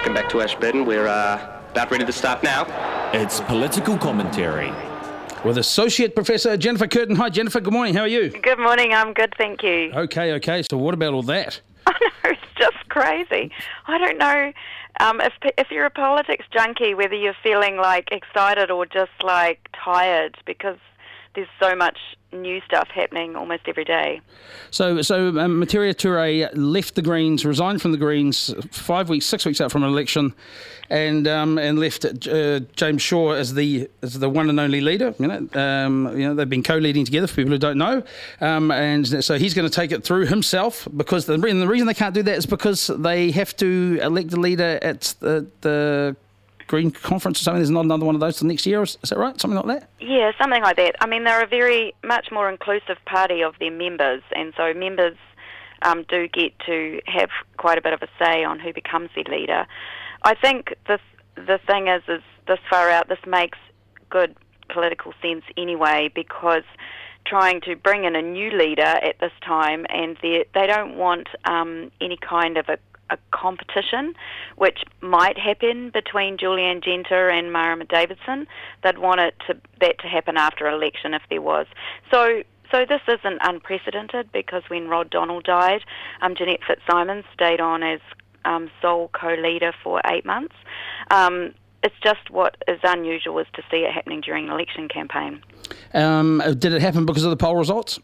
Welcome back to Ashburton. We're about ready to start now. It's political commentary with Associate Professor Jennifer Curtin. Hi, Jennifer. Good morning. How are you? Good morning. I'm good, thank you. Okay. So what about all that? I know, it's just crazy. I don't know if you're a politics junkie, whether you're feeling like excited or just like tired, because there's so much new stuff happening almost every day. So Metiria Ture left the Greens, resigned from the Greens 6 weeks out from an election, and left James Shaw as the one and only leader. They've been co-leading together for people who don't know, and so he's going to take it through himself, because the reason they can't do that is because they have to elect a leader at the Green Conference or something. There's not another one of those till next year, is that right? Something like that? Yeah, something like that. I mean, they're a very much more inclusive party of their members, and so members do get to have quite a bit of a say on who becomes their leader. I think the thing is this far out, this makes good political sense anyway, because trying to bring in a new leader at this time, and they don't want any kind of a competition, which might happen between Julianne Genter and Marama Davidson. They'd want that to happen after election if there was. So this isn't unprecedented, because when Rod Donald died, Jeanette Fitzsimons stayed on as sole co-leader for 8 months. It's just what is unusual is to see it happening during an election campaign. Did it happen because of the poll results?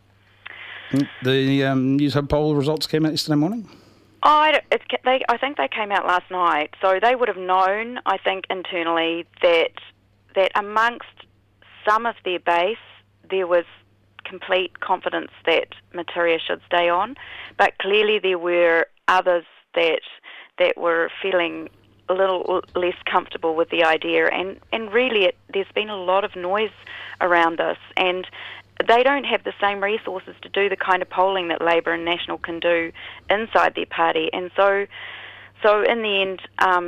The News Hub poll results came out yesterday morning? I think they came out last night, so they would have known, I think, internally that amongst some of their base there was complete confidence that Metiria should stay on, but clearly there were others that were feeling a little less comfortable with the idea, and really there's been a lot of noise around this, and they don't have the same resources to do the kind of polling that Labour and National can do inside their party. And so in the end,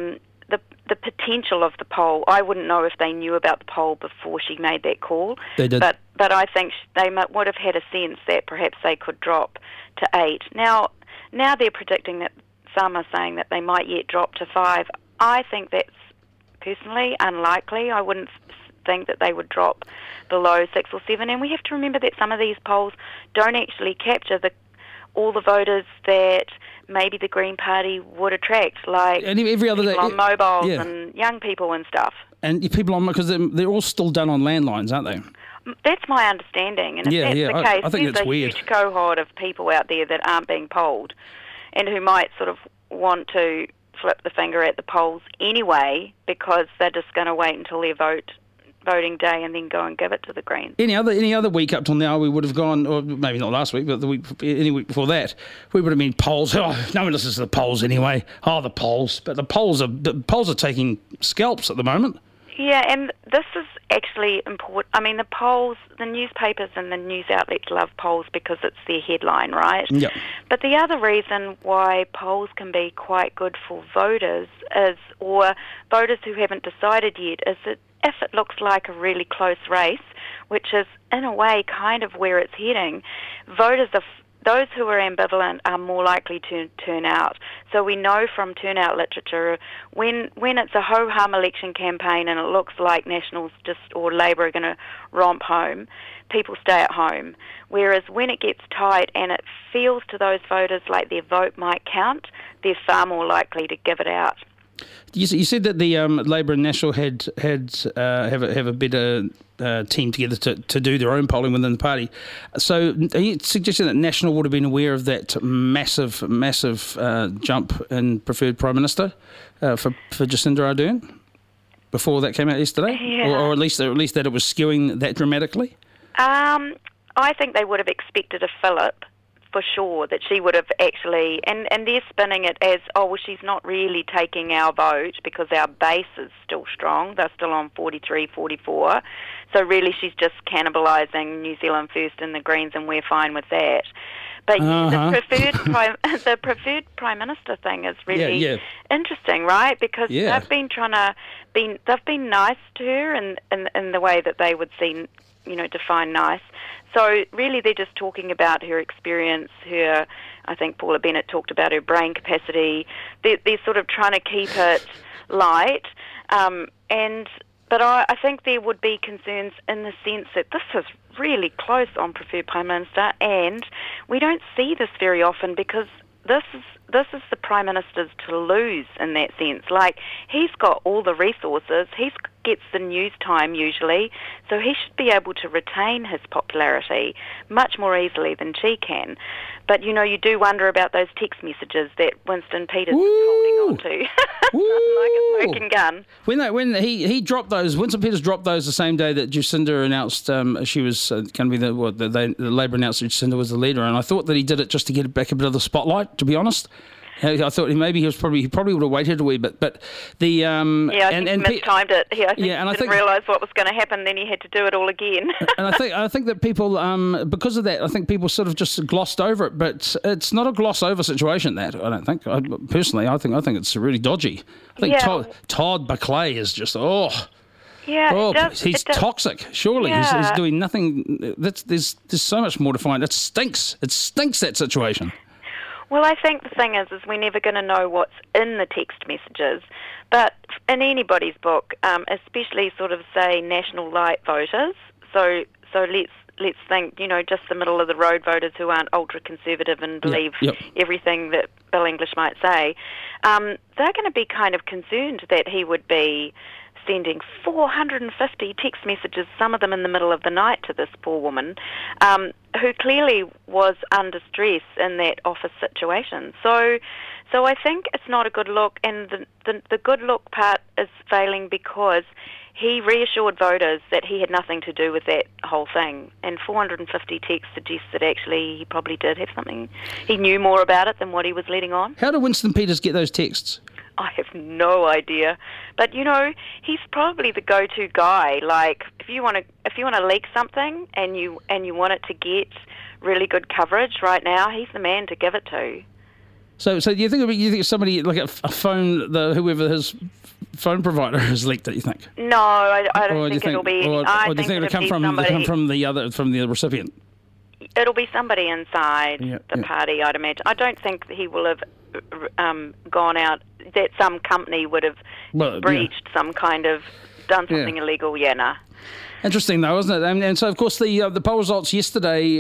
the potential of the poll, I wouldn't know if they knew about the poll before she made that call. They did. But I think they would have had a sense that perhaps they could drop to 8. Now they're predicting that some are saying that they might yet drop to 5. I think that's personally unlikely. I wouldn't think that they would drop below 6 or 7, and we have to remember that some of these polls don't actually capture all the voters that maybe the Green Party would attract, like every other people day, on mobiles and young people and stuff. And people on, because they're all still done on landlines, aren't they? That's my understanding, and if that's the case, I think there's a huge cohort of people out there that aren't being polled and who might sort of want to flip the finger at the polls anyway, because they're just going to wait until their voting day and then go and give it to the Greens. Any other week up till now, we would have gone, or maybe not last week, but any week before that, we would have been polls. Oh, no one listens to the polls anyway. Oh, the polls, but the polls are taking scalps at the moment. Yeah, and this is actually important. I mean, the polls, the newspapers and the news outlets love polls because it's their headline, right? Yeah. But the other reason why polls can be quite good for voters or voters who haven't decided yet, is that if it looks like a really close race, which is in a way kind of where it's heading, those who are ambivalent are more likely to turn out. So we know from turnout literature, when it's a ho-hum election campaign and it looks like Nationals or Labour are going to romp home, people stay at home. Whereas when it gets tight and it feels to those voters like their vote might count, they're far more likely to give it out. You said that the Labour and National have a better team together to do their own polling within the party. So are you suggesting that National would have been aware of that massive jump in preferred Prime Minister for Jacinda Ardern before that came out yesterday? Yeah. Or at least that it was skewing that dramatically? I think they would have expected a fillip, for sure, that she would have actually, and they're spinning it as, oh, well, she's not really taking our vote because our base is still strong. They're still on 43, 44. So really she's just cannibalising New Zealand First and the Greens, and we're fine with that. But the preferred Prime Minister thing is really interesting, right? Because they've been they've been nice to her in the way that they would see, define nice. So really they're just talking about her experience, I think Paula Bennett talked about her brain capacity. They're sort of trying to keep it light. But I think there would be concerns in the sense that this is really close on preferred Prime Minister, and we don't see this very often because this is the Prime Minister's to lose in that sense. Like, he's got all the resources, he gets the news time usually, so he should be able to retain his popularity much more easily than she can. But, you do wonder about those text messages that Winston Peters is holding on to. Like a smoking gun. When he dropped those, Winston Peters dropped those the same day that Jacinda announced she was going to be the Labour announced that Jacinda was the leader, and I thought that he did it just to get back a bit of the spotlight, to be honest. I thought maybe he probably would have waited a wee bit, but the I think he mistimed it. I think he didn't realise what was going to happen. Then he had to do it all again. And I think that people, because of that, I think people sort of just glossed over it. But it's not a gloss over situation. That I don't think. Personally, I think it's really dodgy. I think Todd Buckley is just he's toxic. Surely he's doing nothing. There's so much more to find. It stinks. It stinks, that situation. Well, I think the thing is we're never going to know what's in the text messages. But in anybody's book, especially sort of, say, national light voters, so let's think, just the middle of the road voters who aren't ultra-conservative and believe everything that Bill English might say, they're going to be kind of concerned that he would be sending 450 text messages, some of them in the middle of the night, to this poor woman, who clearly was under stress in that office situation. So I think it's not a good look, and the good look part is failing because he reassured voters that he had nothing to do with that whole thing, and 450 texts suggests that actually he probably did have something. He knew more about it than what he was letting on. How did Winston Peters get those texts? I have no idea, but he's probably the go-to guy. Like, if you want to leak something and you want it to get really good coverage right now, he's the man to give it to. So do you think somebody like a phone, whoever his phone provider has leaked it? You think? No, I don't think it'll be. Or do you think it'll come from the recipient? It'll be somebody inside the party, I'd imagine. I don't think he will have gone out, that some company would have breached some kind of, done something illegal. Nah. Interesting though, isn't it? And so, of course, the poll results yesterday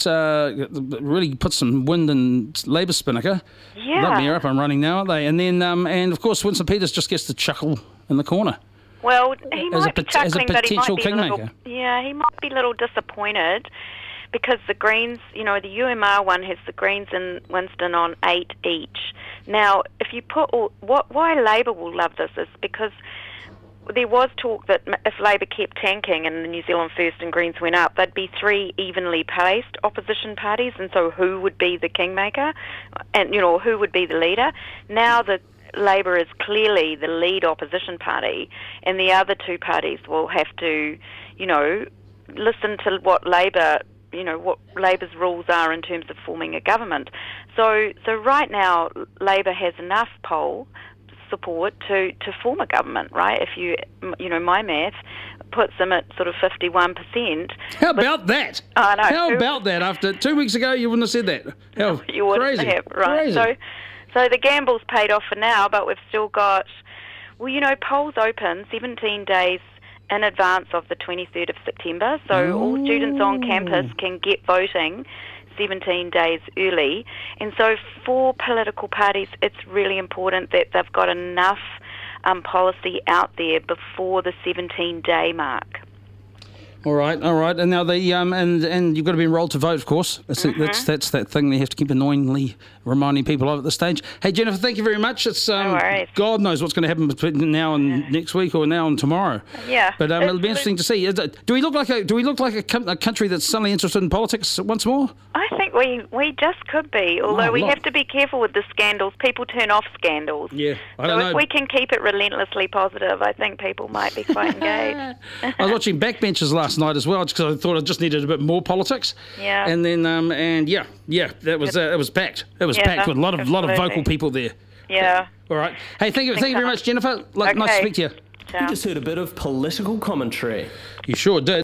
really put some wind in Labour Spinnaker. Yeah. They're up and running now, aren't they? And then, and of course, Winston Peters just gets to chuckle in the corner. Well, he might be chuckling, but he might be he might be a little disappointed. Because the Greens, the UMR one has the Greens and Winston on 8 each. Now, if you put why Labour will love this is because there was talk that if Labour kept tanking and the New Zealand First and Greens went up, there'd be 3 evenly paced opposition parties, and so who would be the kingmaker, and who would be the leader? Now that Labour is clearly the lead opposition party, and the other 2 parties will have to, listen to what Labour's rules are in terms of forming a government. So right now, Labour has enough poll support to form a government, right? If my math puts them at sort of 51%. How about that? I know. How about that? After 2 weeks ago, you wouldn't have said that. You wouldn't have, right? Crazy. So the gamble's paid off for now, but we've still got, polls open 17 days in advance of the 23rd of September, so all students on campus can get voting 17 days early. And so for political parties, it's really important that they've got enough policy out there before the 17-day mark. All right. And now and you've got to be enrolled to vote, of course. That's that thing they have to keep annoyingly reminding people of at this stage. Hey, Jennifer, thank you very much. It's no worries. God knows what's going to happen between now and next week, or now and tomorrow. Yeah, but it'll be interesting to see. Do we look like a country that's suddenly interested in politics once more? I think we just could be. Although we have to be careful with the scandals. People turn off scandals. Yeah, I don't know. If we can keep it relentlessly positive, I think people might be quite engaged. I was watching Backbenchers last night as well, because I thought I just needed a bit more politics. Yeah. And then that was it was packed. It was packed with a lot of vocal people there. Yeah. All right. Hey, thank you very much, Jennifer. Nice to speak to you. Ciao. You just heard a bit of political commentary. You sure did.